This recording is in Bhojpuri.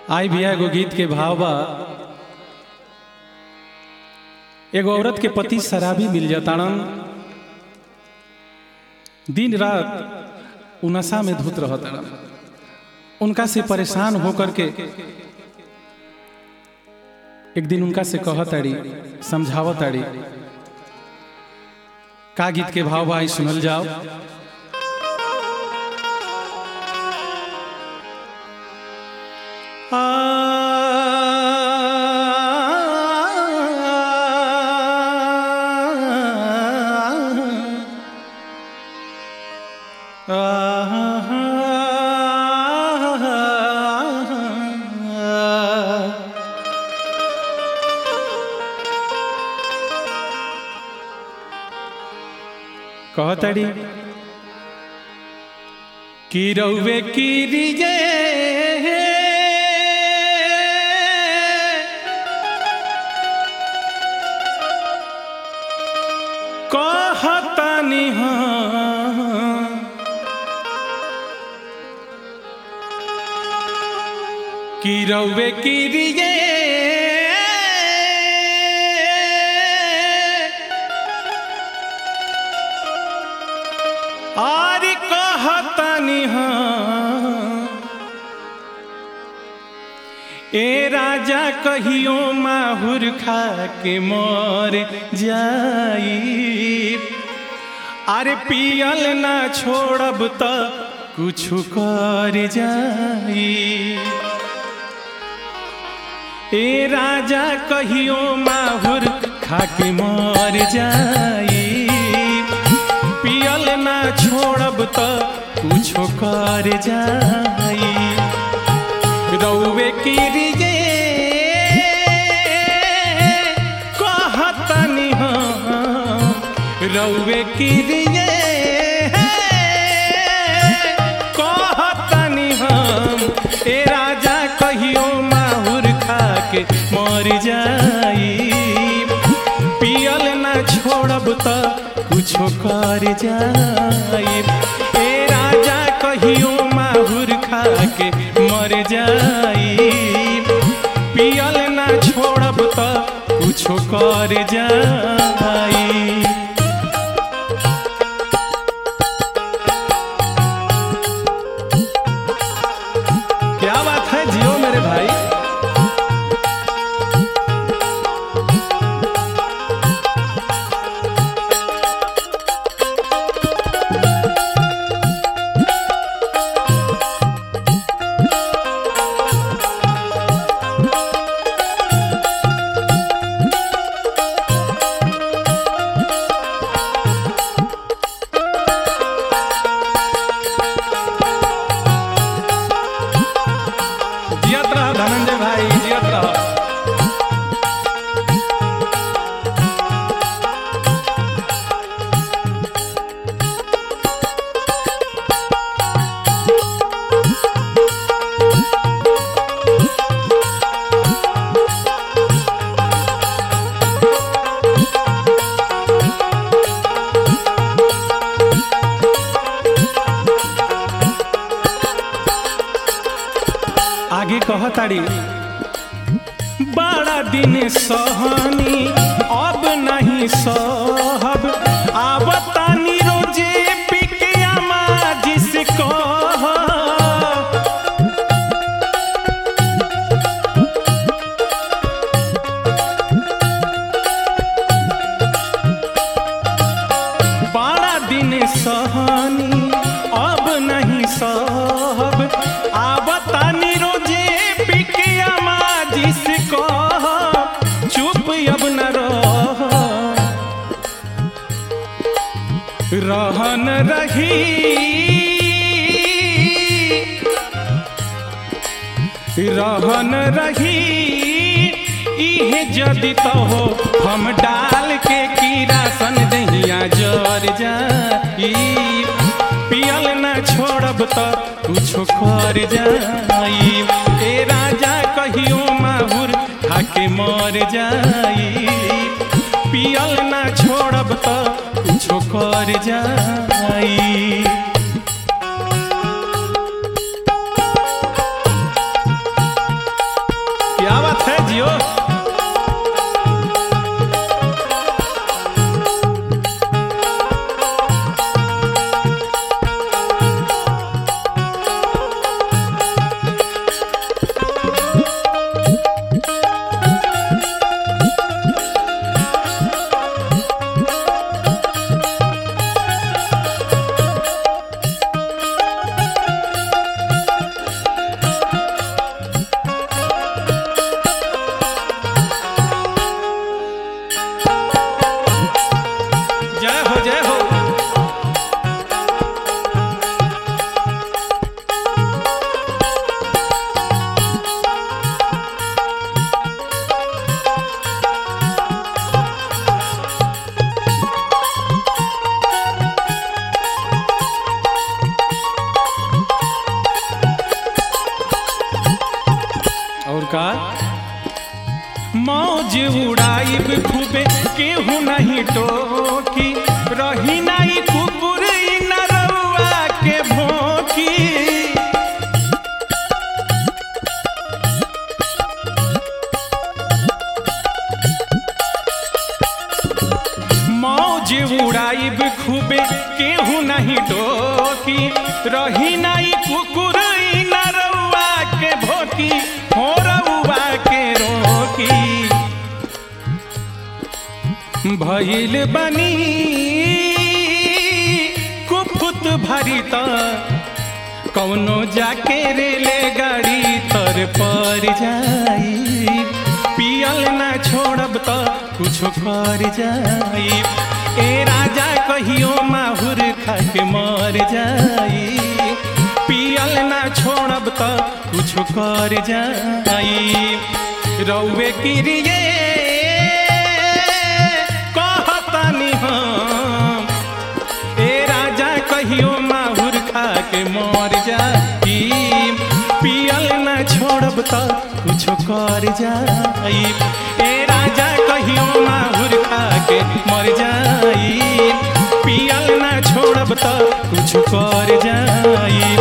आई भैया एगो गीत के भाव बा। एगो औरत के पति शराबी मिल जाताड़न, दिन रात उनसा में धुत रहताड़न। उनका से परेशान होकर के एक दिन उनका से कहताड़ी, समझावताड़ी। का गीत के भाव भाई सुनल जाओ। कहताड़ी कि रउवे की रिजे कहतानी कि रउवे की रिजे आरी कहतानी ए राजा कहियो माहुर खा के मर जाई, अरे पियल ना छोड़ब त कुछ कर जाई। ए राजा कहियो माहुर खा के मर जाई, पियल ना छोड़ब त कुछो कर जाई। रउवे की रिजे कहतनी रउवे की रिजे कहतनी ए राजा कहियो माहुर खा के मर जाई, पियल ना छोड़ब त कुछो कर जाई। ए राजा कहियो माहुर खा के मर जाई, पियल ना छोड़ब त कुछो कर जाई। क्या बात है, जियो मेरे भाई। धनंजय भाई जियत रह। आगे कहताड़ी, बड़ा दिन सहनी अब नहीं सहब, आवतानी रोजे पिकिया माँ जिसको बड़ा दिन सहनी अब नहीं सहब, आवतानी रोजे पिकिया माँ जिसको चुप अब न रहन रही इहे जदि तो हो हम डाल के किरासन दहिया जर जाई, पियल ना छोड़ब त कुछो कर जाई। ए राजा कहियो माहुर खा के मर जाई, पियल ना छोड़ब त कुछो कर जाई। मौज उड़ाइब खूबे केहू नहीं टोकी रही नहीं कुकुर नरवा के भोंकी मौज उड़ाइब खूबे केहू नहीं टोकी रही नहीं कुकुर नरवा के भोंकी हो रउआ के रोकी भइल बनी कुफुत भरी त कौनो जाके रेले गाड़ी तर पर जाई पियल ना छोड़ब त कुछ कर जाई ए राजा कहियो माहुर खा के मर जाई पियल ना छोड़ब त कुछ कर जाई रउए किरिए कहतानी हम ए राजा कहियो माहुर खा के मर जाई पियल ना छोड़ब त कुछ कर जाई ए राजा कहियो माहुर खा के मर जाई पियल ना छोड़ब त कुछ कर जाई